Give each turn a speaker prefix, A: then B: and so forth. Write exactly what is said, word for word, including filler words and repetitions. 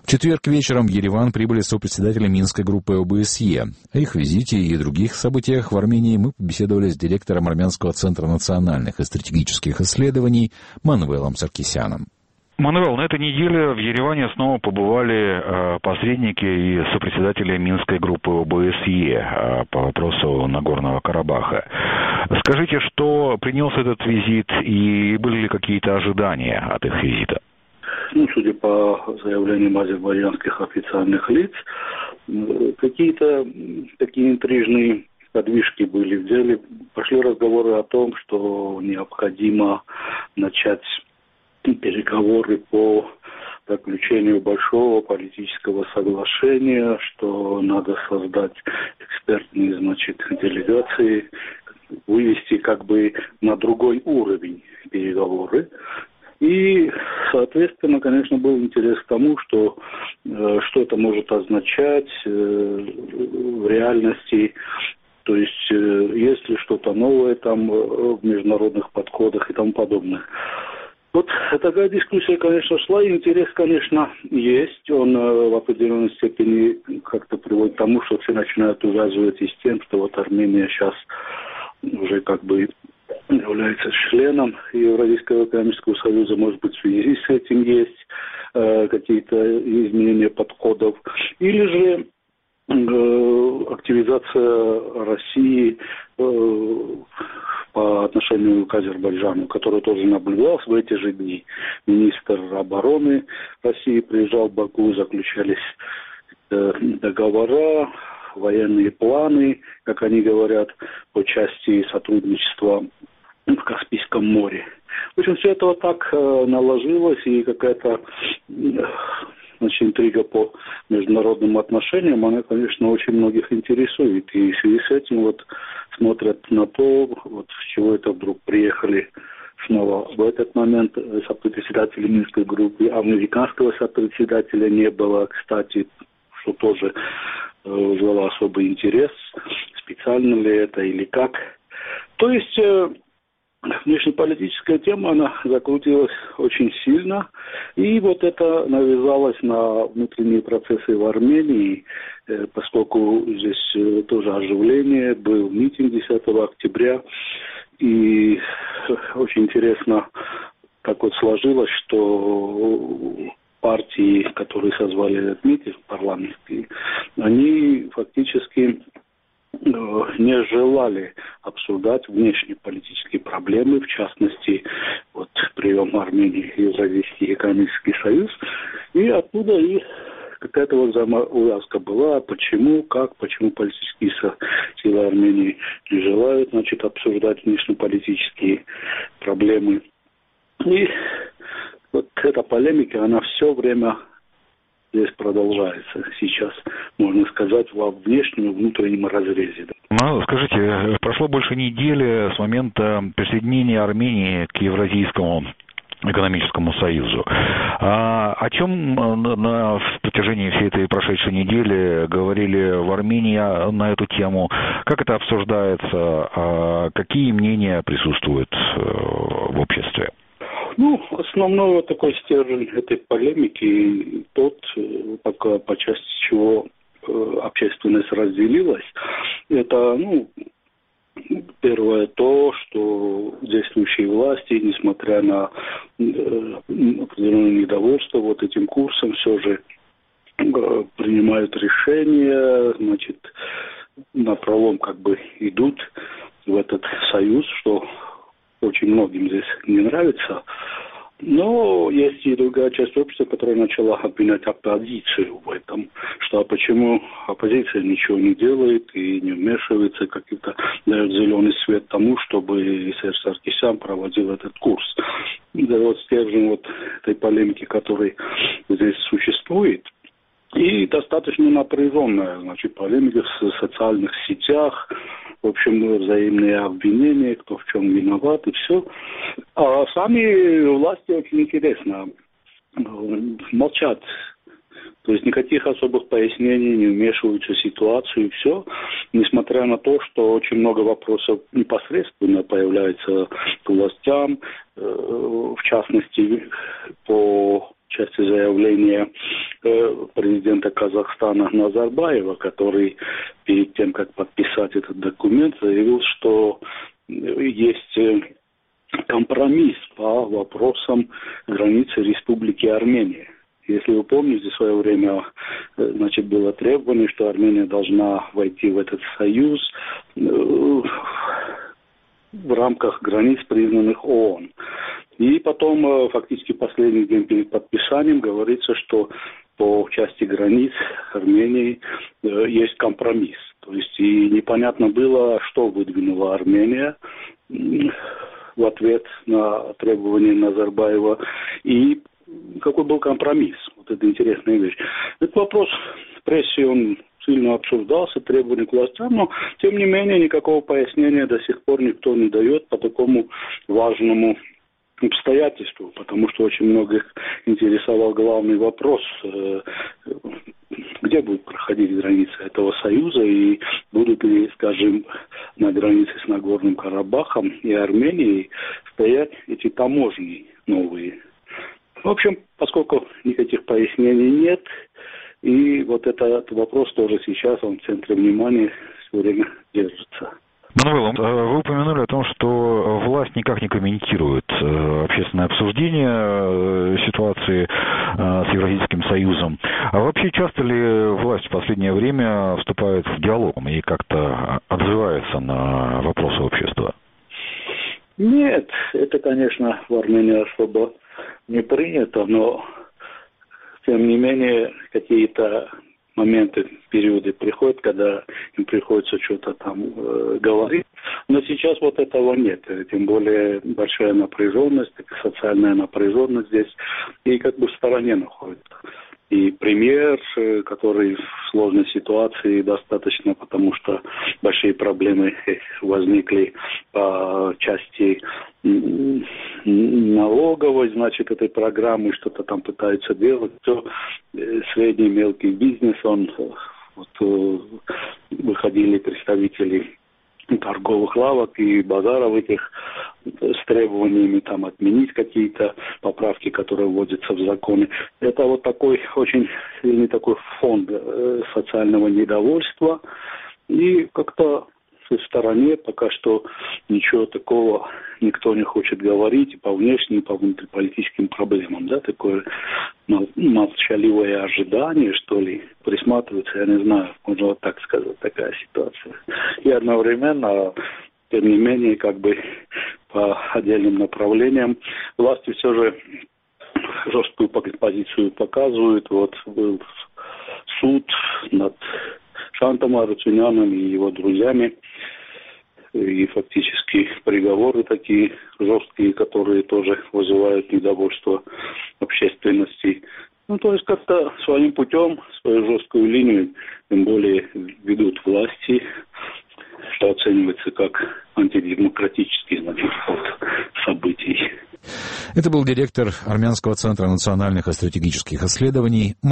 A: В четверг вечером в Ереван прибыли сопредседатели Минской группы о бэ эс е. О их визите и других событиях в Армении мы побеседовали с директором Армянского центра национальных и стратегических исследований Манвелом Саркисяном.
B: Манвел, на этой неделе в Ереване снова побывали э, посредники и сопредседатели Минской группы о бэ эс е э, по вопросу Нагорного Карабаха. Скажите, что принес этот визит и были ли какие-то ожидания от их визита?
C: Ну, судя по заявлениям азербайджанских официальных лиц, какие-то такие интрижные подвижки были в деле. Пошли разговоры о том, что необходимо начать переговоры по заключению большого политического соглашения, что надо создать экспертные, значит, делегации, вывести как бы на другой уровень переговоры. И, соответственно, конечно, был интерес к тому, что, э, что это может означать э, в реальности. То есть, э, есть ли что-то новое там э, в международных подходах и тому подобное. Вот такая дискуссия, конечно, шла, и интерес, конечно, есть. Он э, в определенной степени как-то приводит к тому, что все начинают увязывать и с тем, что вот Армения сейчас уже как бы является членом Евразийского экономического союза. Может быть, в связи с этим есть э, какие-то изменения подходов. Или же э, активизация России э, по отношению к Азербайджану, который тоже наблюдался в эти же дни. Министр обороны России приезжал в Баку, заключались э, договора, военные планы, как они говорят, по части сотрудничества в Каспийском море. В общем, все это вот так э, наложилось, и какая-то э, значит, интрига по международным отношениям, она, конечно, очень многих интересует. И в связи с этим вот смотрят на то, вот с чего это вдруг приехали снова в этот момент сопредседатели Минской группы. Американского сопредседателя не было, кстати, что тоже э, вызвало особый интерес, специально ли это или как. То есть э, внешнеполитическая тема, она закрутилась очень сильно, и вот это навязалось на внутренние процессы в Армении, э, поскольку здесь э, тоже оживление, был митинг десятого октября, и очень интересно, как вот сложилось, что партии, которые созвали этот митинг парламентский, они фактически не желали обсуждать внешнеполитические проблемы, в частности, вот прием Армении в Евразийский экономический союз, и оттуда и какая-то вот взаимоувязка была, почему, как, почему политические силы Армении не желают, значит, обсуждать внешнеполитические проблемы. И вот эта полемика, она все время здесь продолжается сейчас, можно сказать, во внешнем и внутреннем разрезе.
B: Ну, скажите, прошло больше недели с момента присоединения Армении к Евразийскому экономическому союзу. А о чем на, на в протяжении всей этой прошедшей недели говорили в Армении на эту тему? Как это обсуждается? А какие мнения присутствуют в обществе?
C: Ну, основной вот такой стержень этой полемики, тот, пока по части чего общественность разделилась, это, ну, первое то, что действующие власти, несмотря на э, определенное недовольство вот этим курсом, все же э, принимают решения, значит, напролом как бы идут в этот союз, что очень многим здесь не нравится. Но есть и другая часть общества, которая начала обвинять оппозицию в этом, что а почему оппозиция ничего не делает и не вмешивается, как-то дает зеленый свет тому, чтобы Серж Саркисян проводил этот курс. Это вот стержень вот этой полемики, который здесь существует. И достаточно напряженная, значит, полемика в социальных сетях, в общем, взаимные обвинения, кто в чем виноват, и все. А сами власти очень интересно молчат. То есть никаких особых пояснений, не вмешиваются в ситуацию, и все. Несмотря на то, что очень много вопросов непосредственно появляется к властям, в частности, по части заявления президента Казахстана Назарбаева, который перед тем, как подписать этот документ, заявил, что есть компромисс по вопросам границы Республики Армения. Если вы помните, в свое время, значит, было требование, что Армения должна войти в этот союз в рамках границ, признанных ООН. И потом, фактически, последний день перед подписанием говорится, что по части границ Армении есть компромисс. То есть и непонятно было, что выдвинула Армения в ответ на требования Назарбаева и какой был компромисс. Вот это интересная вещь. Этот вопрос в прессе, он сильно обсуждался, требования к властям, но, тем не менее, никакого пояснения до сих пор никто не дает по такому важному обстоятельству, потому что очень многих интересовал главный вопрос, где будет проходить граница этого союза и будут ли, скажем, на границе с Нагорным Карабахом и Арменией стоять эти таможни новые. В общем, поскольку никаких пояснений нет, и вот этот вопрос тоже сейчас, он в центре внимания все время держится.
B: Мануэл, вы упомянули о том, что власть никак не комментирует общественное обсуждение ситуации с Евразийским союзом. А вообще часто ли власть в последнее время вступает в диалог и как-то отзывается на вопросы общества?
C: Нет, это, конечно, в Армении особо не принято, но тем не менее какие-то моменты, периоды приходят, когда им приходится что-то там э, говорить. Но сейчас вот этого нет. Тем более большая напряженность, социальная напряженность здесь. И как бы в стороне находится. И премьер, который в сложной ситуации достаточно, потому что большие проблемы возникли по части налоговой, значит, этой программы, что-то там пытаются делать. Все средний мелкий бизнес, он вот, выходили представители торговых лавок и базаров этих с требованиями там отменить какие-то поправки, которые вводятся в законы. Это вот такой очень сильный такой фонд э, социального недовольства. И как-то в стороне пока что ничего такого никто не хочет говорить и по внешним, и по внутриполитическим проблемам. Да, такое молчаливое ожидание, что ли, присматривается, я не знаю, можно вот так сказать, такая ситуация. И одновременно, тем не менее, как бы по отдельным направлениям власти все же жесткую позицию показывают. Вот был суд над Шантом Арутюняном и его друзьями. И фактически приговоры такие жесткие, которые тоже вызывают недовольство общественности. Ну, то есть как-то своим путем, свою жесткую линию, тем более ведут власти, что оценивается как антидемократический, значит, ход событий.
A: Это был директор Армянского центра национальных и стратегических исследований